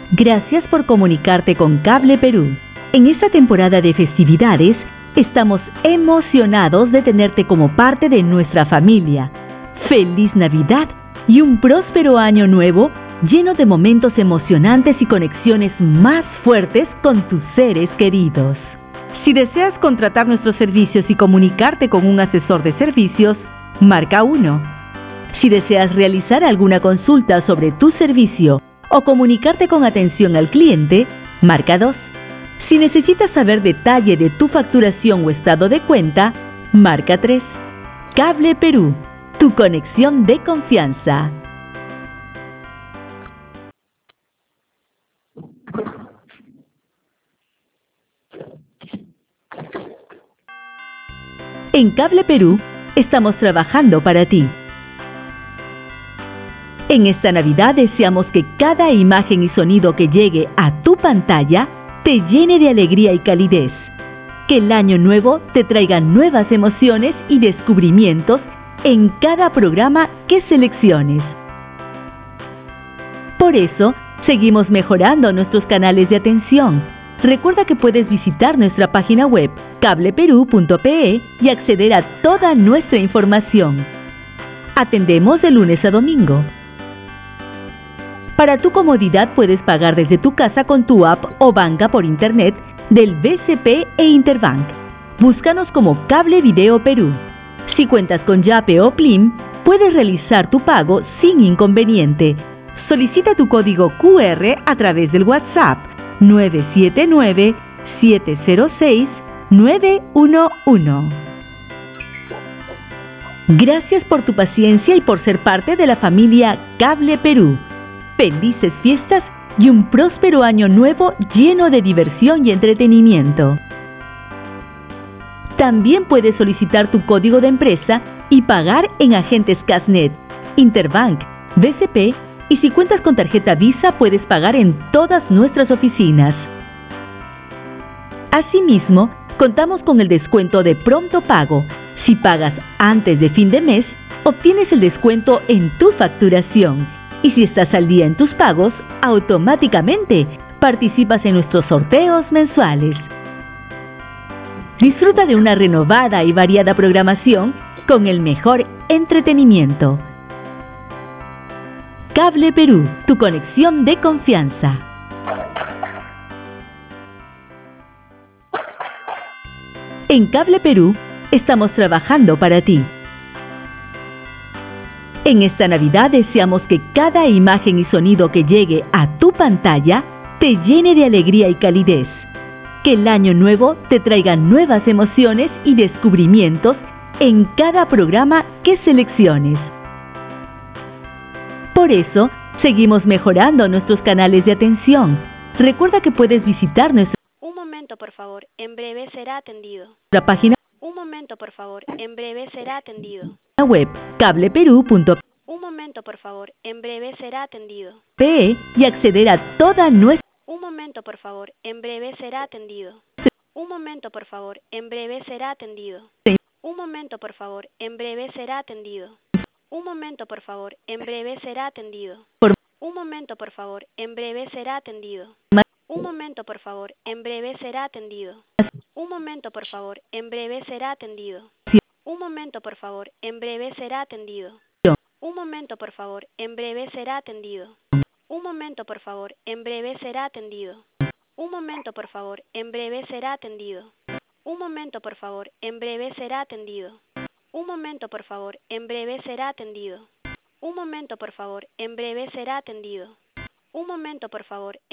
Gracias por comunicarte con Cable Perú. En esta temporada de festividades, estamos emocionados de tenerte como parte de nuestra familia. ¡Feliz Navidad y un próspero año nuevo lleno de momentos emocionantes y conexiones más fuertes con tus seres queridos! Si deseas contratar nuestros servicios y comunicarte con un asesor de servicios, marca 1. Si deseas realizar alguna consulta sobre tu servicio o comunicarte con atención al cliente, marca 2. Si necesitas saber detalle de tu facturación o estado de cuenta, marca 3. Cable Perú, tu conexión de confianza. En Cable Perú, estamos trabajando para ti. En esta Navidad deseamos que cada imagen y sonido que llegue a tu pantalla te llene de alegría y calidez. Que el año nuevo te traiga nuevas emociones y descubrimientos en cada programa que selecciones. Por eso, seguimos mejorando nuestros canales de atención. Recuerda que puedes visitar nuestra página web cableperú.pe y acceder a toda nuestra información. Atendemos de lunes a domingo. Para tu comodidad puedes pagar desde tu casa con tu app o banca por internet del BCP e Interbank. Búscanos como Cable Video Perú. Si cuentas con Yape o Plim, puedes realizar tu pago sin inconveniente. Solicita tu código QR a través del WhatsApp 979-706-911. Gracias por tu paciencia y por ser parte de la familia Cable Perú. Felices fiestas y un próspero año nuevo lleno de diversión y entretenimiento. También puedes solicitar tu código de empresa y pagar en agentes Casnet, Interbank, BCP y si cuentas con tarjeta Visa puedes pagar en todas nuestras oficinas. Asimismo, contamos con el descuento de pronto pago. Si pagas antes de fin de mes, obtienes el descuento en tu facturación. Y si estás al día en tus pagos, automáticamente participas en nuestros sorteos mensuales. Disfruta de una renovada y variada programación con el mejor entretenimiento. Cable Perú, tu conexión de confianza. En Cable Perú, estamos trabajando para ti. En esta Navidad deseamos que cada imagen y sonido que llegue a tu pantalla te llene de alegría y calidez. Que el año nuevo te traiga nuevas emociones y descubrimientos en cada programa que selecciones. Por eso, seguimos mejorando nuestros canales de atención. Recuerda que puedes visitar nuestra Un momento, por favor. En breve será atendido. página Un momento, por favor. En breve será atendido. web cableperú.pe Un momento, por favor. En breve será atendido. y acceder a toda nuestra Un momento, por favor. En breve será atendido. Un momento, por favor. En breve será atendido. Un momento, por favor. En breve será atendido. Un momento, por favor. En breve será atendido. Un momento, por favor. En breve será atendido. Un momento, por favor. En breve será atendido. Un momento, por favor. En breve será atendido. Un momento, por favor. En breve será atendido. Un momento, por favor. En breve será atendido. Un momento, por favor. En breve será atendido. Un momento, por favor. En breve será atendido. Un momento, por favor. En breve será atendido. Un momento, por favor. En breve será atendido. Un momento, por favor. En breve será atendido. Un momento, por favor.